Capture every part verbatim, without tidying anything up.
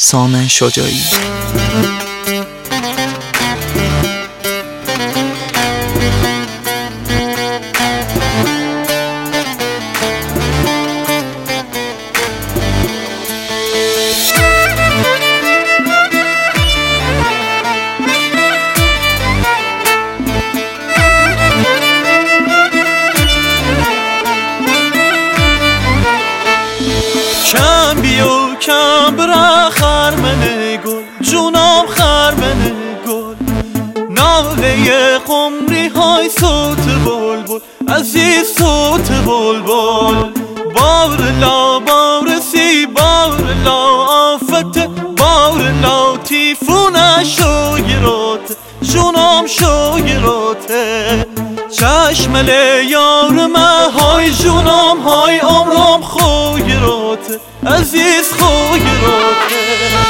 سامن شجاعی. کم بیو کم برا خرمن گل، جونم خرمن گل، ناله قمری های صوت بلبل، عزیز صوت بلبل. بارلا بارسی بارلا آفت، بارلا تیفون شوگیروت، جونم شوگیروته. چشمل یارم های جونم های عمرم خوگیروته، عزیز خوگیروته.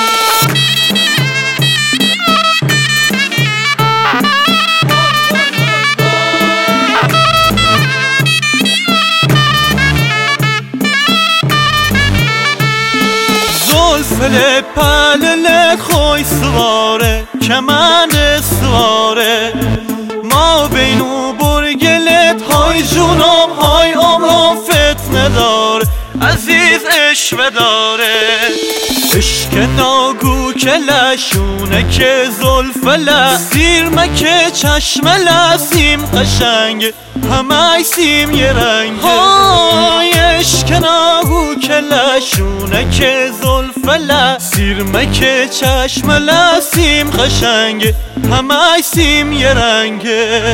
زلفل پلل خوی سواره، کمن سواره، ما بینو برگلت های جونم های عمرم فتنه داره، عزیز عشوه داره. عشق ناگو که لشونه که زلفله، سیرمه چشم لسیم قشنگ، همه سیم یه رنگ. های عشق ناگو که لشونه که زلفله، سیرمه چشم لسیم قشنگ، همه سیم یه رنگه.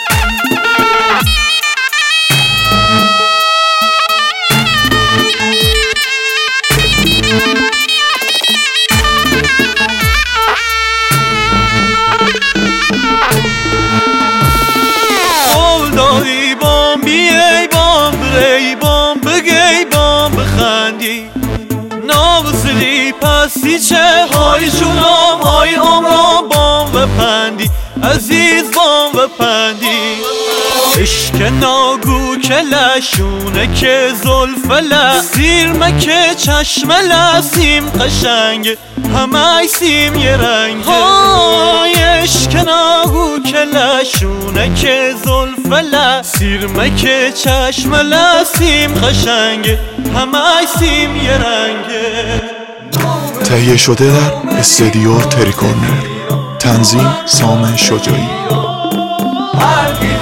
داری بام بیای بام بری بام بگی بام بخندی، ناغزلی پسی چه های جونم های عمرم بام و پندی، عزیز بام و پندی. عشق ناگو که لشونه که زلفله، سیرمه که چشم لسیم قشنگ، همه سیم یه رنگ. های عشق ناگو که لشونه که زلفله، سیرمه که چشم لسیم قشنگ، همه سیم یه رنگه. تهیه شده در استودیو تریکورنر. تنظیم سامن شجاعی.